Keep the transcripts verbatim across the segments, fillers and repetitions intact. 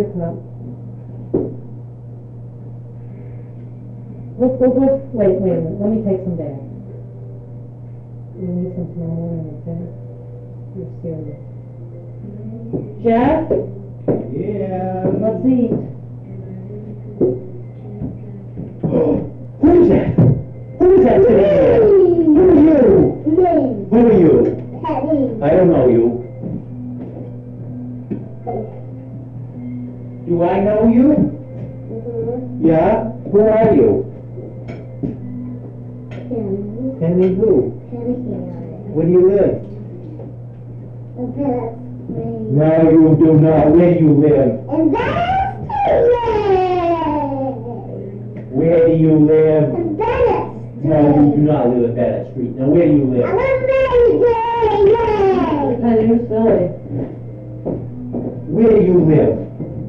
cup. Let's go, go, wait, wait a minute, let me take some back. We need some tomorrow morning, okay? You're serious. Jeff? Yeah. Let's eat. Who's that? Who's that sitting there? Who are you? Me. Who are you? Penny. I don't know you. Do I know you? Mm-hmm. Yeah? Who are you? Penny. Penny who? Penny. Where do you live? The best friend. No, you do not. Where do you live? And that's Where do you live? And Bennett. No, you do not live at Bennett Street. Now, where do you live? I'm amazing. Honey, you're silly. Where do you live?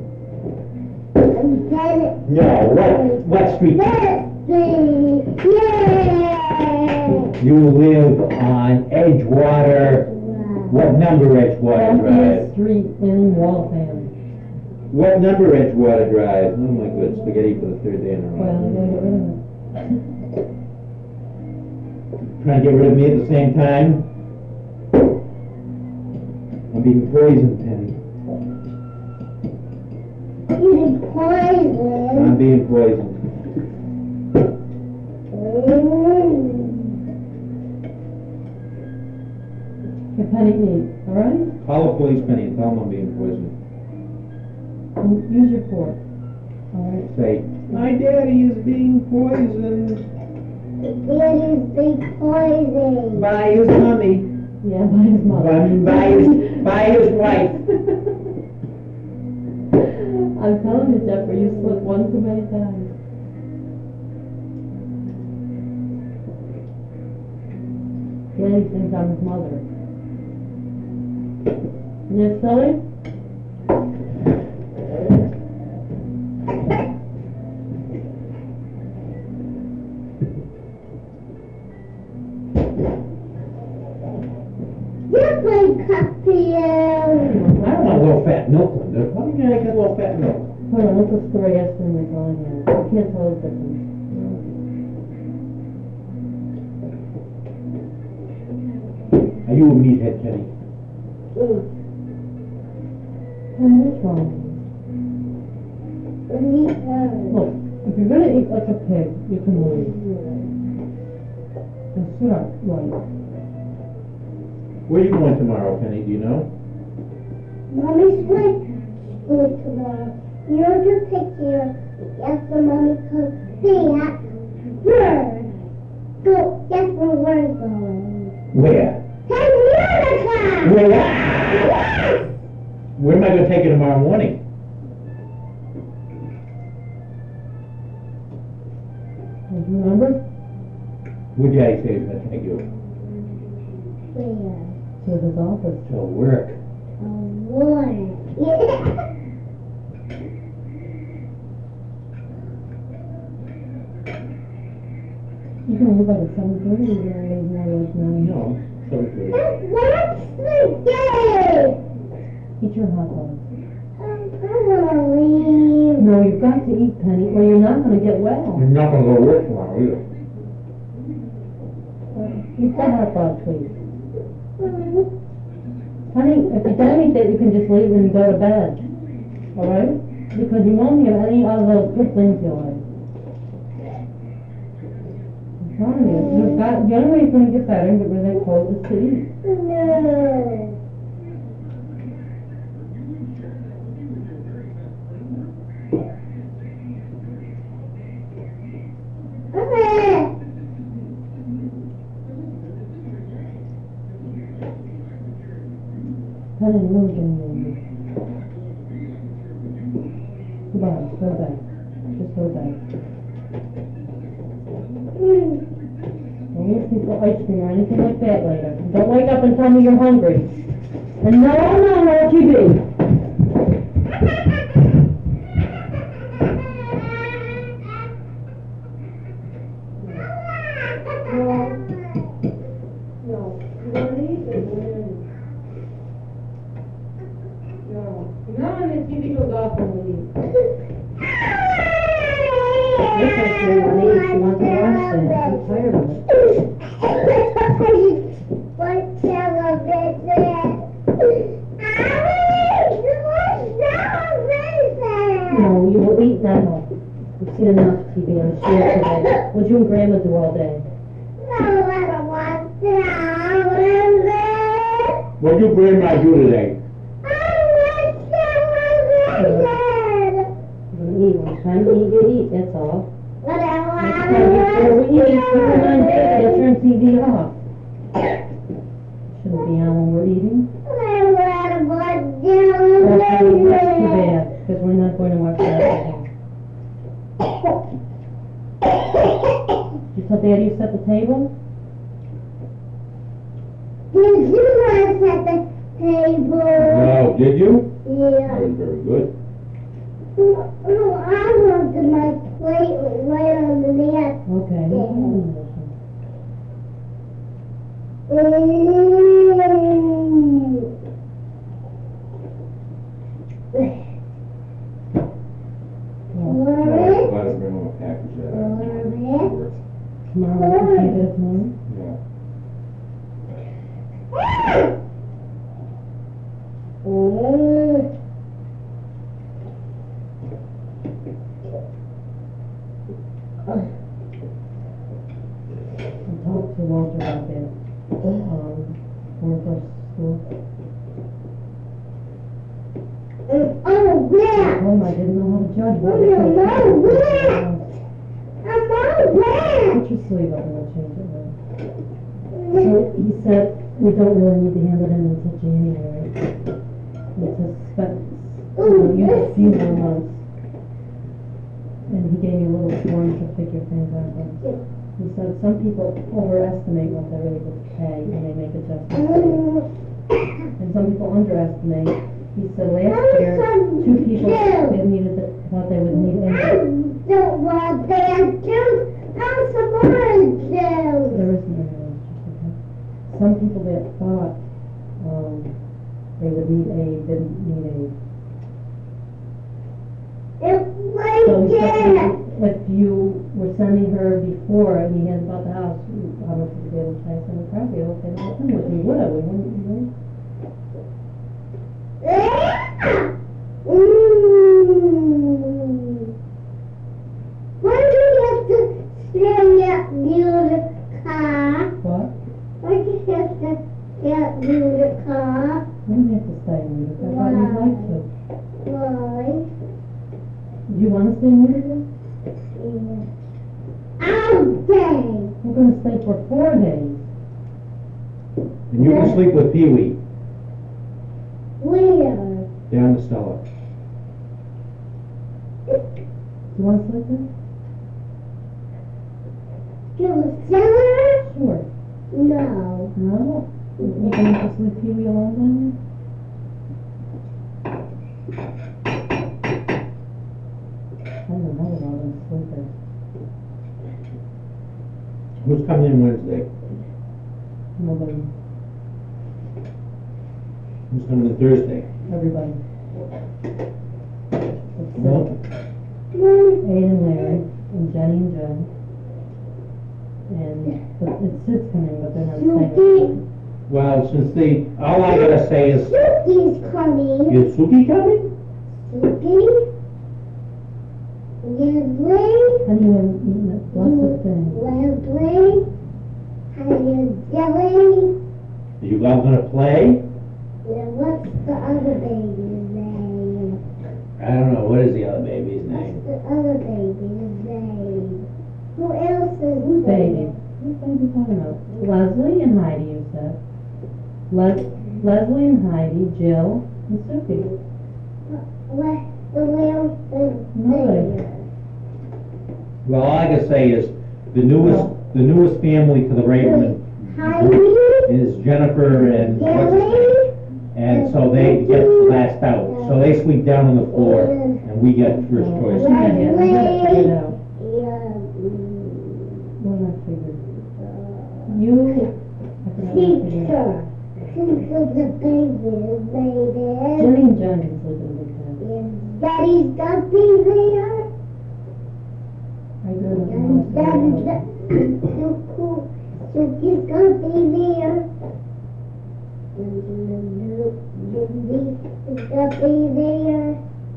And Bennett. No, what, what street? Bennett Street. Yay. You live on Edgewater. What number Edgewater Drive? twentieth Street in Waltham. What number Edgewater Drive? Oh my good, spaghetti for the third day in a row. Well, I gotta get rid of it. Trying to get rid of me at the same time? I'm being poisoned, Penny. Eating I'm poison. being poisoned. Mm. Hey, Penny, eat, all right? Call the police, Penny, and tell them I'm being poisoned. And use your fork, all right? Say, my daddy is being poisoned Daddy's big poison. by his mommy, Yeah, by his mother. by, by his, by his wife. I'm telling you, Jeffrey, you slipped one too many times. Daddy thinks I'm his mother. Isn't that silly? You're playing cup to you. I don't want a little fat milk, Linda. Why don't you get a little fat milk? Hold on, what's the story yesterday we're calling here? I can't tell the difference. Are you a meathead, Kenny? Mm. Hey, what's wrong? Eat her. Look, if you're gonna eat like a pig, you can leave. And sit up, right. Where are you going tomorrow, Penny? Do you know? Mommy's going to school tomorrow. You're to take care after Mommy comes. Hey, bird. Go, that's where we're going. Where? Take Monica! Where? Yes! Where am I going to take you tomorrow morning? Do you remember? Where did I say he's going to take you? Where? To his office. To work. A war. Yeah. You can leave like at seven thirty, you're gonna leave more like nine. No, sorry for you. What's the day? Eat your hot dog. I wanna leave. No, you've got to eat, Penny, or you're not gonna get well. You're not going to go to work tomorrow either. Eat that hot dog, please. Honey, if you don't eat that, you can just leave and go to bed. Alright? Because you won't have any of those good things you like. I'm telling you, you've got, the only way you're gonna get better and get rid of that cold is to eat. No. Okay. Penny, you're really getting angry. Come on, go to bed. Just go to bed. Don't ask me for ice cream or anything like that later. Don't wake up and tell me you're hungry. And no, no, no T V. No, the T V goes off when we eat. This is your money, if you want to watch that, I'm tired of it. What television? No, you will eat now. You've seen enough T V on share today. What'd you and Grandma do all day? No, I don't want television. What'd your grandma do today? I want television. You're gonna eat. When it's time to eat, you eat, that's all. But I want Next time before we eat, keep it on, you turn T V off. Shouldn't be on when we're eating. I want Okay, that's too television. bad, because we're not going to watch that again. You tell Daddy you set the table? Did you want to set the table? No, did you? Yeah. That was very good. No, I wanted my plate right on the net. Okay. Glad glad to bring him a package of that. Tomorrow, we can do it tomorrow? Yeah. I talked to Walter about that, um, for first school. Oh, I yeah. told him I didn't know how to judge what Oh, it no, no, was. I'm all wet. Put your sleeve up and we'll change it later. So he said, we don't really need to hand it in until January. It's a spec, you know, use a few more months. And he gave me a little form to figure things out. But he said some people overestimate what they're able to pay and they make adjustments. And some people underestimate. He said last year, two people that needed, it- thought they would need I any. don't want that juice. I'm some orange juice. There is no orange juice, okay? Some people that thought, um, they would need aid, didn't need aid. It's right So he there. said, if you were sending her before and you hadn't bought the house, how much would you be able to pay? I said, probably okay, the whole thing, which we would have, we wouldn't, we wouldn't. Mmm. Why do you have to stay at the car? What? Why do you have to stay at the car? We don't have to stay in Utica, I thought you'd like to. Why? Do you wanna stay in Utica? Yeah. All day. We're gonna stay for four days. And you can sleep with Pee Wee Where? down the cellar. You wanna sleep there? To the cellar? Sure. No. No? You gonna just leave Pee Wee alone down there? I don't know how we're all gonna sleep there. Who's coming in Wednesday? Nobody, Who's coming in Thursday? everybody. It's Well, Sid, Aid and Larry, and Jenny and Jen. And, but it's Sid's coming, but they're not staying. Suki. well, since they, all I gotta say is, Suki's coming. is Suki coming? Suki. Leslie. How do you have eaten that blessed thing? Leslie. How you doing? Are you all gonna play? Yeah, what's the other baby's name? I don't know, what is the other baby's What's name? the other baby's name? Who else is Who's baby? there? Who's baby talking about? Leslie and Heidi, you said. Les- Leslie and Heidi, Jill, and Suki. What? The little thing. Nobody. Well, all I gotta say is, the newest, the newest family to the Raymond Heidi. is Jennifer and, what's- Jelly. and so they get last out. So they sleep down on the floor, and we get first I choice. should have had, I had it figured out. Yeah. What did I figure? You, I forgot what I figured. Teacher. Teacher the baby, baby. Jenny and Jen can sleep in a big bed. And Daddy's gonna be there. I do not And then know. the cool, so he's gonna be there. And the Cindy is gonna be there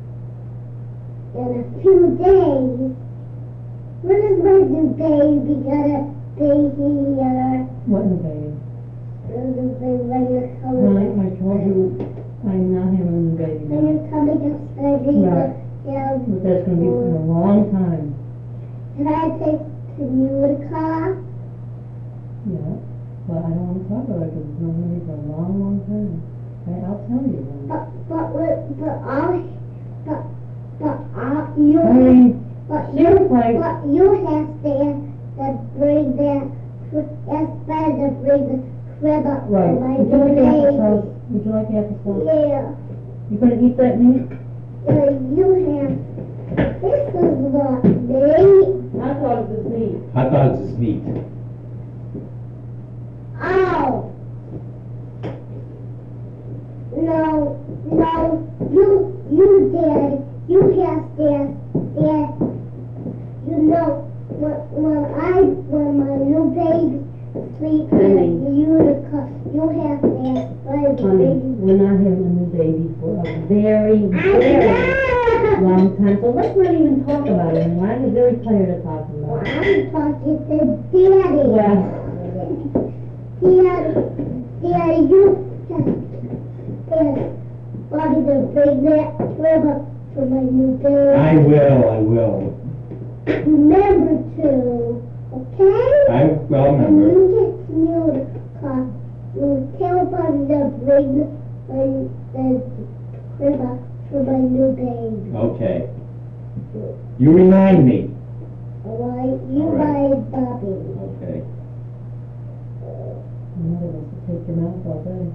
in a few days. When is my new baby gonna be here? What new baby? When the baby when you're Well, I, coming? I told you, I'm not having a new baby When now. you're coming upstairs, Right. yeah. But that's gonna be for a long time. Can I take you in the car? Yeah. But I don't wanna talk about it because it's not gonna be for a long, long time. I, I'll tell you when. But but but but all but but all you I mean, but she you was like, but you have to to bring that it's better to bring the crib up right, for my would you like baby. applesauce? Would you like applesauce? Yeah, You gonna eat that meat? uh, you have. This is not me. Hot dogs is meat. Hot dogs is meat. Oh. No, no, you, you did, you have dad, dad, you know, when, when I, when my new baby sleeps Honey. in the utica, you have dad, my Honey, baby. we're not having a new baby for a very, very long time, so let's not even talk about it anymore. I'm very tired of talking Well, about it. I'm talking to daddy. Well, Daddy, daddy, you just, dad, Bobby, to bring that crib up for my new baby. I will, I will. Remember to, okay? I will When remember. you get to Utica, you tell Bobby to bring the, the crib up for my new baby. Okay. You remind me. Alright, you All right. buy Bobby. Okay. your mother wants to take your mouth all day.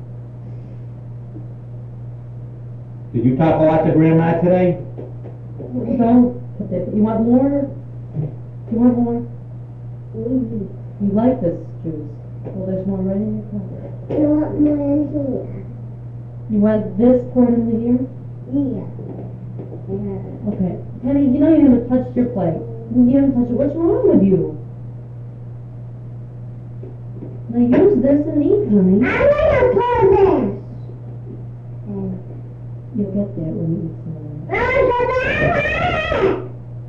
Did you talk a lot to Grandma today? Don't put that, you want more? You want more? Mhm. You like this juice? Well, there's more right in your cup. You want more in here? You want this poured into here? Yeah. Yeah. Okay. Penny, you know you haven't touched your plate. You haven't touched it. What's wrong with you? Now use this and eat, honey. I'm gonna pour this. You'll get that when you eat some of I'm gonna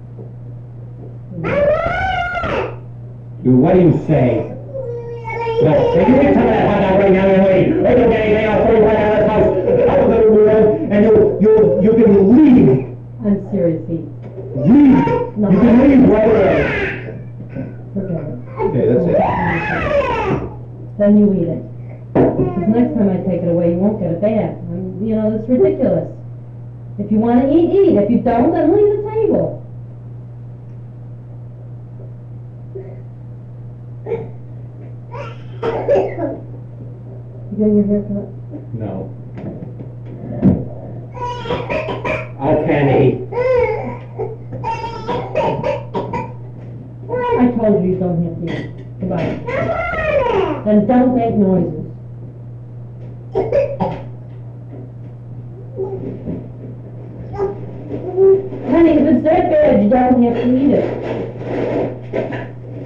You, what do you say? No, if you get some of that hot dog right now, anyway, or you'll get anything, I'll throw you right out of this house, out of the world, and you, you, you can leave. I'm serious, eat. Leave. You can leave right away. Forget it. Okay, that's it. Then you eat it. Because next time I take it away, you won't get it back. I mean, you know, it's ridiculous. If you want to eat, eat. If you don't, then leave the table. You getting your hair cut? No. Oh, Penny. I told you you don't have to eat. Goodbye. Then don't make noises. Honey, if it's that bad, you don't have to eat it.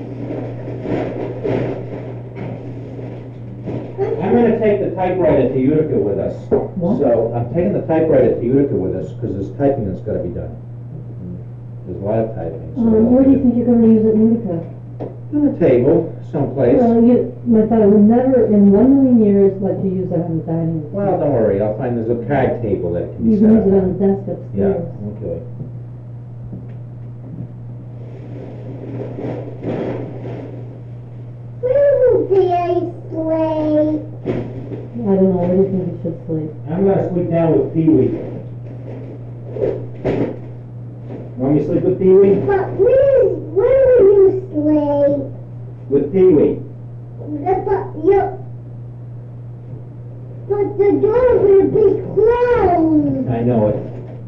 I'm gonna take the typewriter to Utica with us. What? So, I'm taking the typewriter to Utica with us, because there's typing that's gotta be done. There's a lot of typing. so Um, where do you think you're gonna use it in Utica? On the table, someplace. Well, you, my father would never in one million years let you use that on the dining room. Well, don't worry, I'll find, there's a card table that can You be can set use it up. on the desk Yeah, upstairs. okay. Where will Daddy sleep? I don't know, where do you think you should sleep? I'm gonna sleep down with Pee-wee. Want me to sleep with Pee-wee? But where, where will you sleep? With Pee-wee. But you, but the door will be closed. I know it.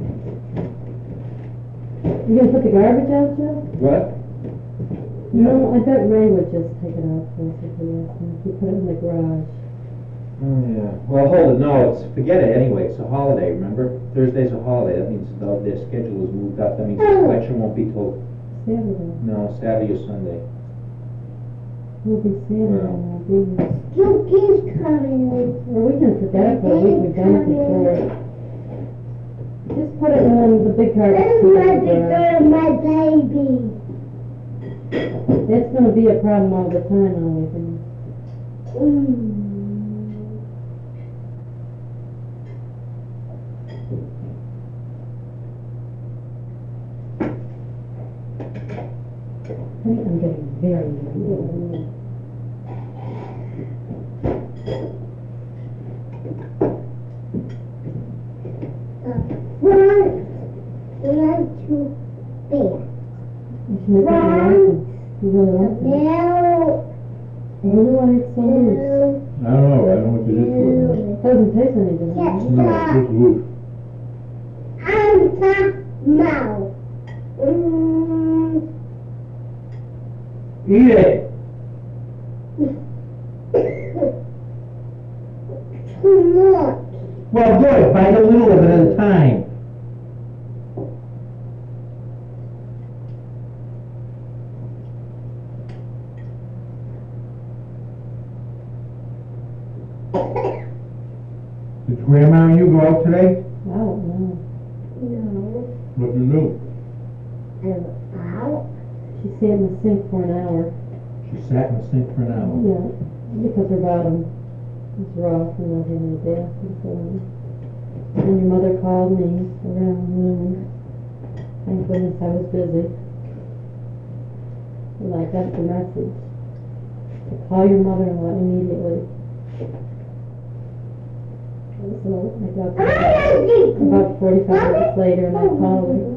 You gonna put the garbage out, Jeff? What? No, I bet Ray would just take it out for us if we asked him, if we put it in the garage. Oh, yeah. Well, hold it, no, it's, forget it anyway, it's a holiday, remember? Thursday's a holiday, that means the- their schedule is moved up, that means the election won't be till, Saturday. no, Saturday or Sunday. Will be Saturday, I'll be here. Juki's coming. Or we can forget it for a week, we've done it before. Just put it on the big card. This is my big girl, my baby. It's gonna be a problem all the time, I think. Mm. I think I'm getting very nervous. Front, front to back. You should make it relaxing. You really like it. Now, I wonder why it's so loose. I don't know, I don't know what to do to it. It doesn't taste any different. Yes. No, it's just loose. I'm top mouth. Mm. Eat it! Too much. Well, good, bite a little of it at a time. Did Grandma and you go out today? I don't know. No. What you do? I'm out. She sat in the sink for an hour. She sat in the sink for an hour. Yeah, because her bottom was rough and not having a bath and so on. And your mother called me around noon. Thank goodness I was busy. Well, I got the message to call your mother-in-law immediately. So I got there about forty-five minutes later and I called her.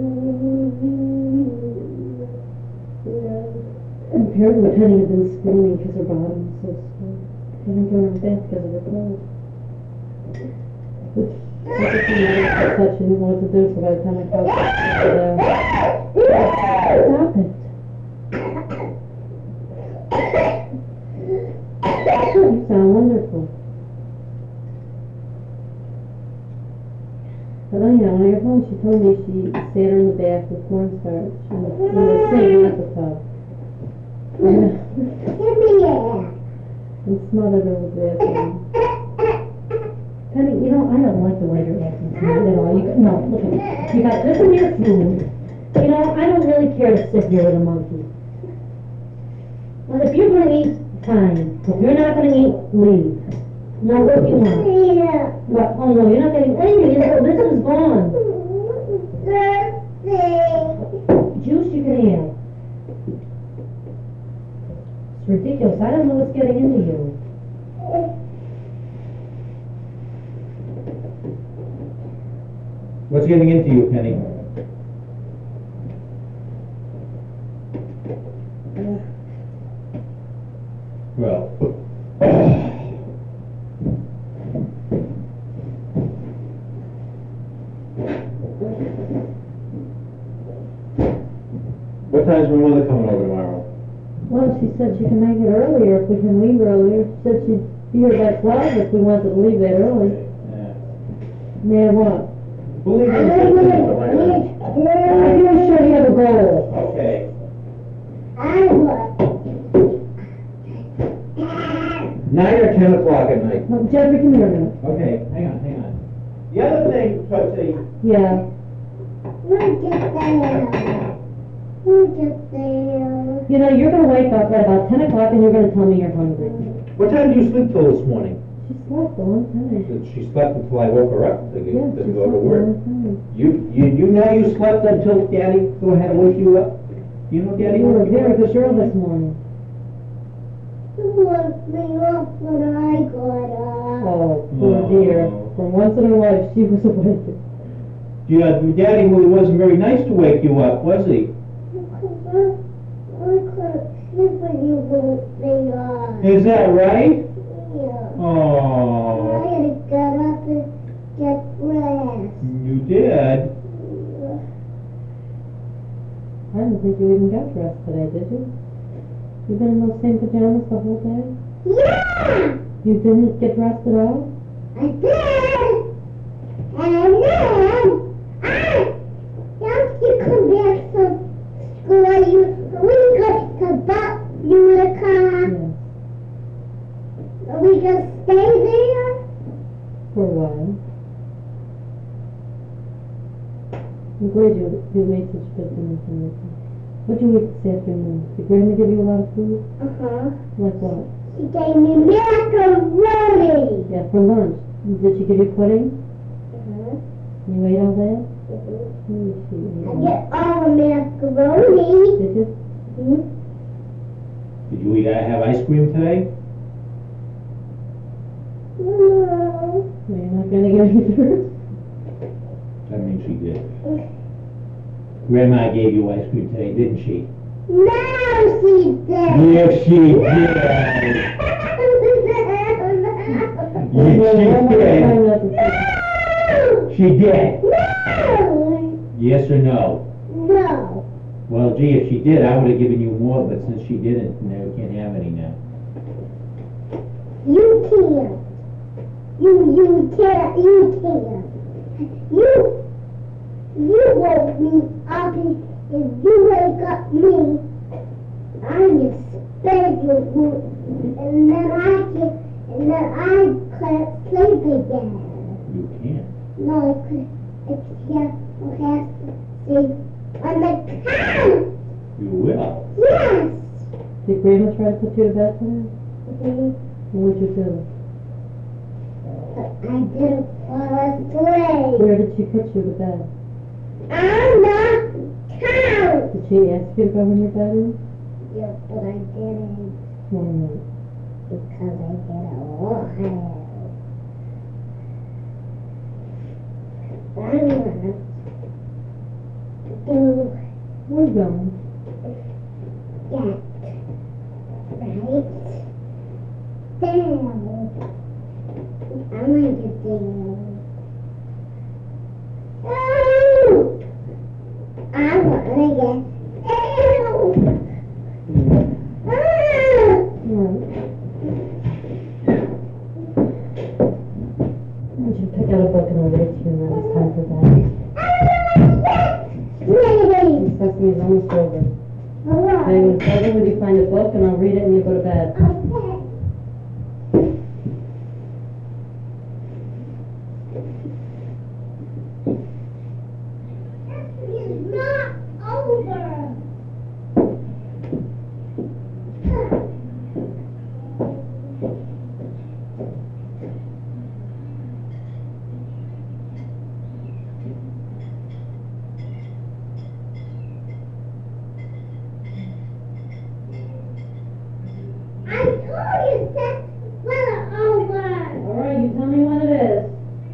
And apparently Penny had been screaming because her bottom was so sore. She didn't go to bed because of her cold. Which, I just didn't know she didn't know what to do, so by the time I called her, she said, uh, stop it. You sound wonderful. But anyhow, when I got home, she told me she sat her in the bath with cornstarch in the, in the sink, not the tub. And, Give me that. and smothered her with bathroom. Penny, you know, I don't like the way you're acting tonight at all. You got, no, look at me. You got this in your food. You know, I don't really care to sit here with a monkey. Well, if you're gonna eat, fine. If you're not gonna eat, leave. Now, what do you want? Yeah. What? Oh no, you're not getting anything until this is gone. Birthday. Juice you can have. It's ridiculous. I don't know what's getting into you. What's getting into you, Penny? Well. What time's my mother coming over tomorrow? Well, she said she can make it earlier if we can leave earlier. She said she'd be here by twelve if we wanted to leave that early. Yeah. Now what? We'll leave it at fifteen, but why not? I'm pretty sure you have a goal. Okay. I was. Nine or ten o'clock at night. No, Jeffrey, come here a minute. Okay, hang on, hang on. The other thing, Tootsie, Yeah. We'll get there. We'll get there. You know, you're gonna wake up at about ten o'clock and you're gonna tell me you're hungry. what time did you sleep till this morning? She slept a long time. She slept until I woke her up to, get, Yeah, to she go to slept a work. long time. You, you, you know you slept until Daddy go ahead and wake you up? You know Daddy You were a woke you very up? good girl this morning. You woke me up when I got up. Oh, poor Oh. dear. For once in her life, she was awake. Yeah, Daddy wasn't very nice to wake you up, was he? Because I, I couldn't sleep when you woke me up. Is that right? Yeah. Oh, I had to get up and get dressed. you did? I didn't think you even got dressed today, did you? You've been in those same pajamas the whole day? Yeah! You didn't get dressed at all? I did. And then I, once you come back from school, you we go to Buck Utica. Yes. We just stay there. For a while. I'm glad you, you made such good dinner for me. What'd you eat this afternoon? Did Grandma give you a lot of food? Uh-huh. Like what? She gave me macaroni. Yeah, for lunch. Did she give you pudding? Uh-huh. You ate all that? Mhm. Let me see. I get all the macaroni. Did you? Hmm? Did you eat, uh, have ice cream today? No. Well, you're not gonna get either. That means she did. Grandma gave you ice cream today, didn't she? No, she did. Yes, she did. Yes, she did. Try not to say. She did. No. Yes or no? No. Well, gee, if she did, I would have given you more, but since she didn't, now we can't have any now. You can't. You, you can't. You can't. You, you woke me up and if you wake up me, I'm expect you and then I can, and then I can't sleep again. You can't. No, I could, I can't, I have to sleep on the couch. You will. Yes. Did Grandma try to put you to bed today? Mhm. What would you do? But I didn't fall asleep. Where did she put you to bed? On the couch. Did she ask you to go in your bedroom? Yeah, but I didn't Why not? because I didn't want to. I want to do Where you going? that right down. I'm going to do. Oh! I want to get. Ew! Ah! Alright. Why don't you pick out a book and I'll read it to you and then it's time for bed. Yay! Sesame's almost over. Alright. Okay, when it's over, would you find a book and I'll read it and you go to bed? Okay. It's not over. I told you that wasn't over. Alright, you tell me when it is.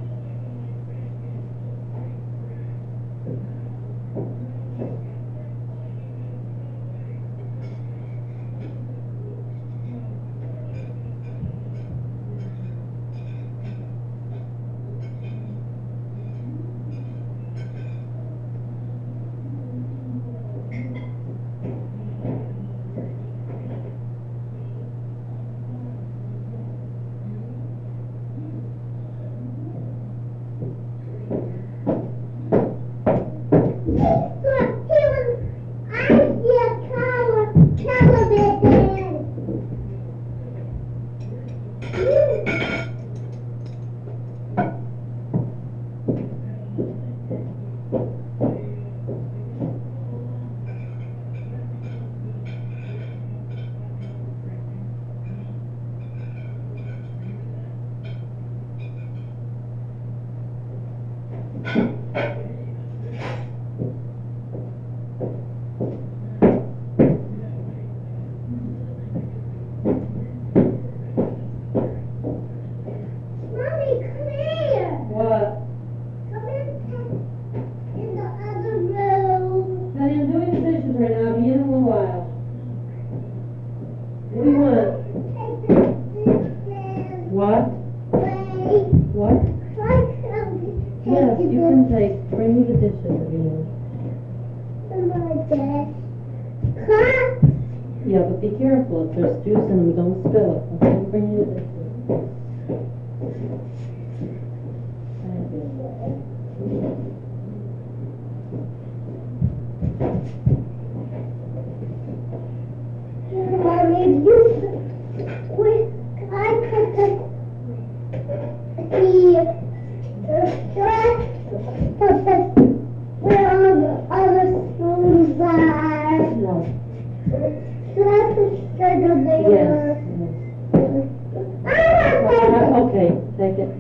Look, he was, I see a color, television. Mommy, come here. What? Come in, in the other room. Honey, I'm doing the dishes right now. I'll be in a little while. What do you want? Take the dishes What? away. What? Try to take Yes, the you can take, bring me the dishes if you need. dishes like that. Cut. Yeah, but be careful. If there's juice in them, don't spill it. Okay, bring me the dishes. Yes. yes. Okay, take it.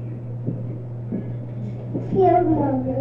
Here, Mommy.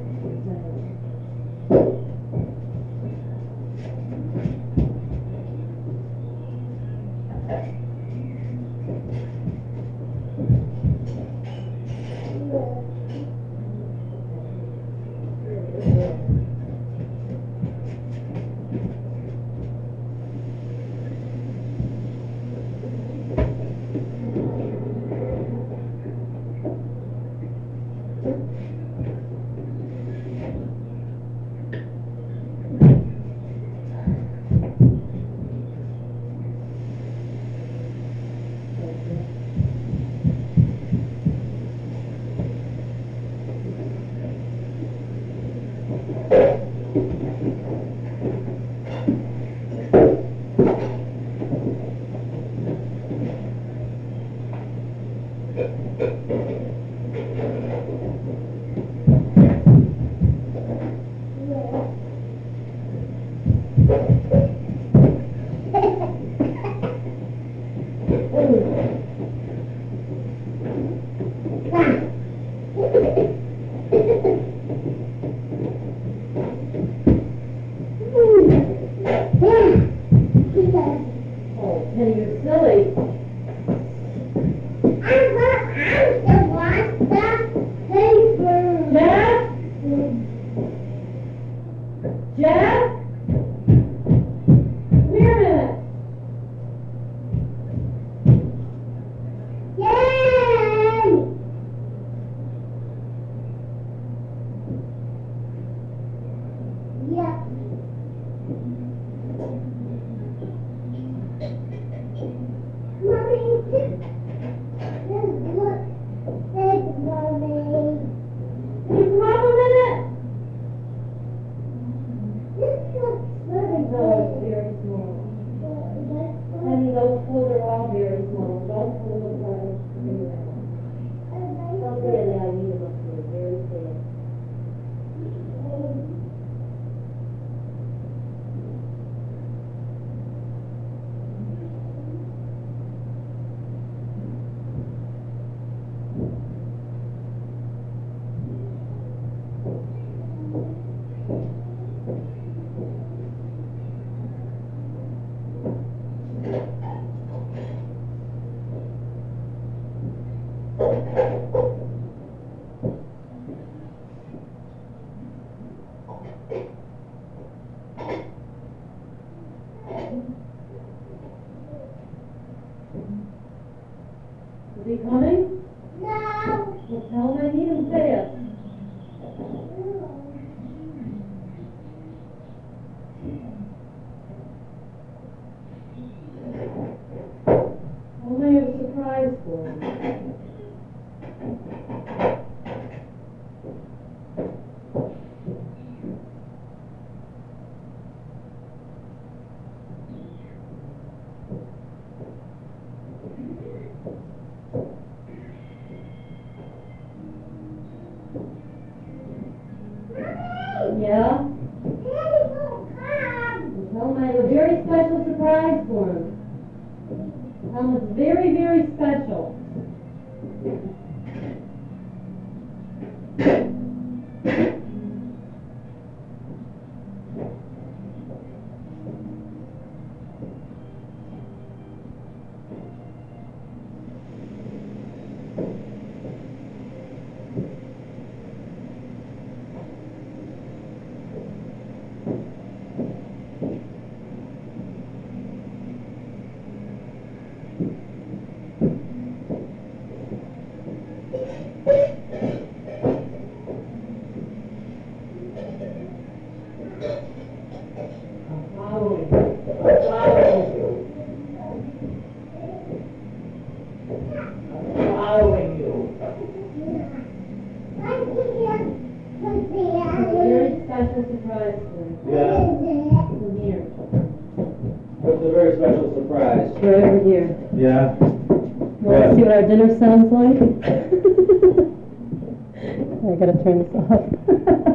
Oh, Penny, you're silly. I'm gonna have to watch the paper. Jeff? Jeff? Come here a minute. Yay! Yeah. Mommy, this look big, Mommy. Can you come up a minute? This looks very No, big. very small. Uh, Penny, those clothes are all very small. Don't pull them right. Don't really, I need them up here, very thin. Is he coming? No. Well, tell him I need him fast. Well, I have a surprise for him. Yeah? Daddy won't come. Well, tell him I have a very special surprise for him. Tell him it's very, very special. Following. Following. Following you. I'm here. Come here. A very special surprise for him. Yeah, Come here. it's a very special surprise. Right over here. Yeah? You want to see what our dinner sounds like? I gotta turn this off.